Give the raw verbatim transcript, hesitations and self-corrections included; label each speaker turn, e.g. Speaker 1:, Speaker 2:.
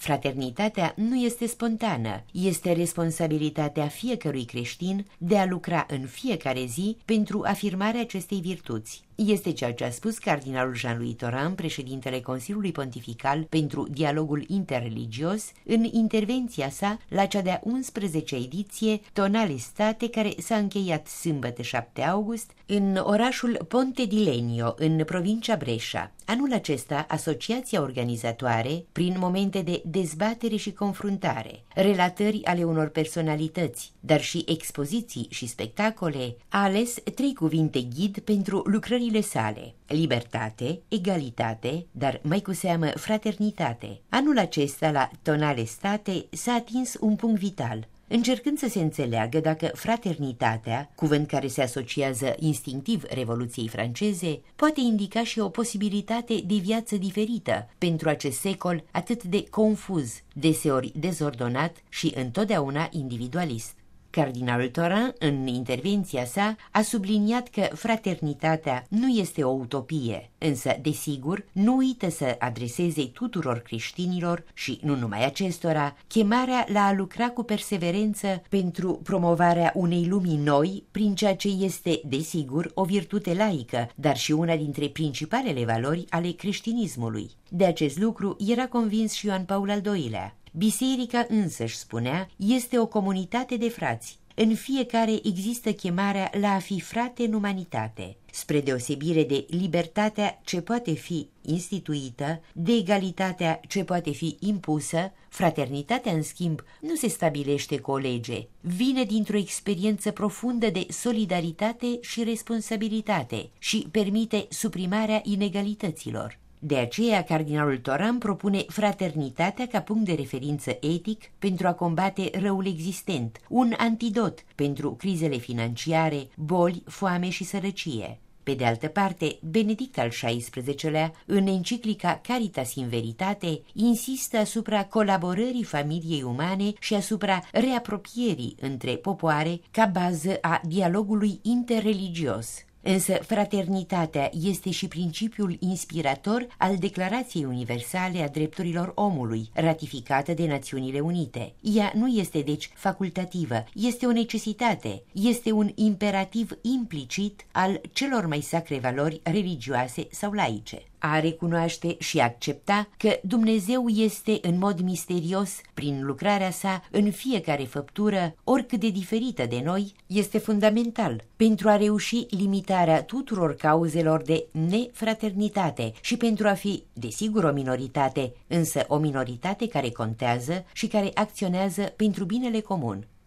Speaker 1: Fraternitatea nu este spontană, este responsabilitatea fiecărui creștin de a lucra în fiecare zi pentru afirmarea acestei virtuți. Este ceea ce a spus cardinalul Jean-Louis Tauran, președintele Consiliului Pontifical pentru Dialogul Interreligios, în intervenția sa la cea de-a unsprezecea ediție Tonale State, care s-a încheiat sâmbătă șapte august în orașul Ponte di Legno, în provincia Brescia. Anul acesta, asociația organizatoare, prin momente de dezbatere și confruntare, relatări ale unor personalități, dar și expoziții și spectacole, a ales trei cuvinte ghid pentru lucrările sale: libertate, egalitate, dar mai cu seamă fraternitate. Anul acesta, la Tonale State, s-a atins un punct vital, încercând să se înțeleagă dacă fraternitatea, cuvânt care se asociază instinctiv Revoluției franceze, poate indica și o posibilitate de viață diferită pentru acest secol atât de confuz, deseori dezordonat și întotdeauna individualist. Cardinalul Tauran, în intervenția sa, a subliniat că fraternitatea nu este o utopie, însă, desigur, nu uită să adreseze tuturor creștinilor și nu numai acestora chemarea la a lucra cu perseverență pentru promovarea unei lumii noi prin ceea ce este, desigur, o virtute laică, dar și una dintre principalele valori ale creștinismului. De acest lucru era convins și Ioan Paul al doilea. Biserica însăși, spunea, este o comunitate de frați. În fiecare există chemarea la a fi frate în umanitate, spre deosebire de libertatea ce poate fi instituită, de egalitatea ce poate fi impusă. Fraternitatea, în schimb, nu se stabilește cu o lege, vine dintr-o experiență profundă de solidaritate și responsabilitate și permite suprimarea inegalităților. De aceea, cardinalul Tauran propune fraternitatea ca punct de referință etic pentru a combate răul existent, un antidot pentru crizele financiare, boli, foame și sărăcie. Pe de altă parte, Benedict al șaisprezecelea, în enciclica Caritas in Veritate, insistă asupra colaborării familiei umane și asupra reapropierii între popoare ca bază a dialogului interreligios. Însă fraternitatea este și principiul inspirator al Declarației Universale a Drepturilor Omului, ratificată de Națiunile Unite. Ea nu este deci facultativă, este o necesitate, este un imperativ implicit al celor mai sacre valori religioase sau laice. A recunoaște și accepta că Dumnezeu este în mod misterios, prin lucrarea sa, în fiecare făptură, oricât de diferită de noi, este fundamental pentru a reuși limitarea tuturor cauzelor de nefraternitate și pentru a fi, desigur, o minoritate, însă o minoritate care contează și care acționează pentru binele comun.